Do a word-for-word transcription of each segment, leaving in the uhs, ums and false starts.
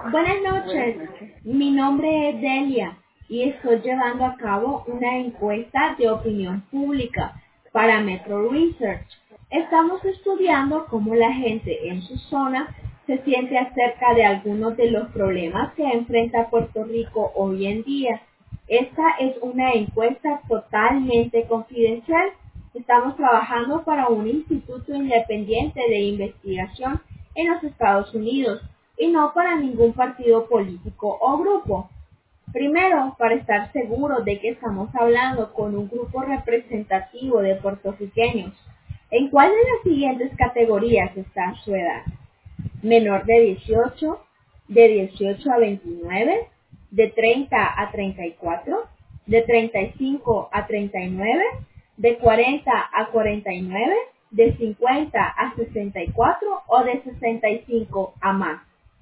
Buenas Buenas noches, noches. mi nombre es Delia y estoy llevando a cabo una encuesta de opinión pública para Metro Research. Estamos estudiando cómo la gente en su zona se siente acerca de algunos de los problemas que enfrenta Puerto Rico hoy en día. Esta es una encuesta totalmente confidencial. Estamos trabajando para un instituto independiente de investigación en los Estados Unidos y no para ningún partido político o grupo. Primero, para estar seguros de que estamos hablando con un grupo representativo de puertorriqueños. ¿En cuál de las siguientes categorías está su edad? Menor de dieciocho, de dieciocho a veintinueve, de treinta a treinta y cuatro, de treinta y cinco a treinta y nueve, de cuarenta a cuarenta y nueve, de cincuenta a sesenta y cuatro o de sesenta y cinco a más.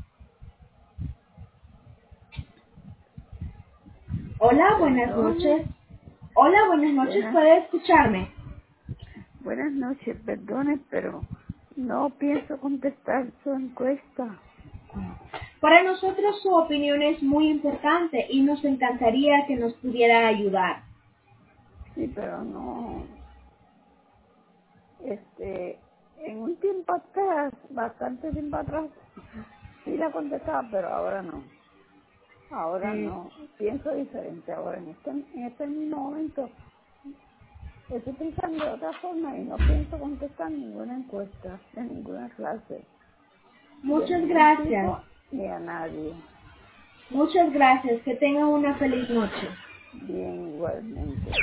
Hola, buenas noches. Perdone, Hola, buenas noches. buenas, ¿Puede escucharme? buenas noches, perdone, pero no pienso contestar su encuesta. Para nosotros su opinión es muy importante y nos encantaría que nos pudiera ayudar. Sí, pero no, este, en un tiempo atrás, bastante tiempo atrás, sí la contestaba, pero ahora no. Ahora Mm, no, pienso diferente ahora. En este, en este mismo momento estoy pensando de otra forma y no pienso contestar ninguna encuesta de ninguna clase, de Muchas ningún gracias. tipo, ni a nadie. Muchas gracias. Que tengan una feliz noche. Bien, igualmente.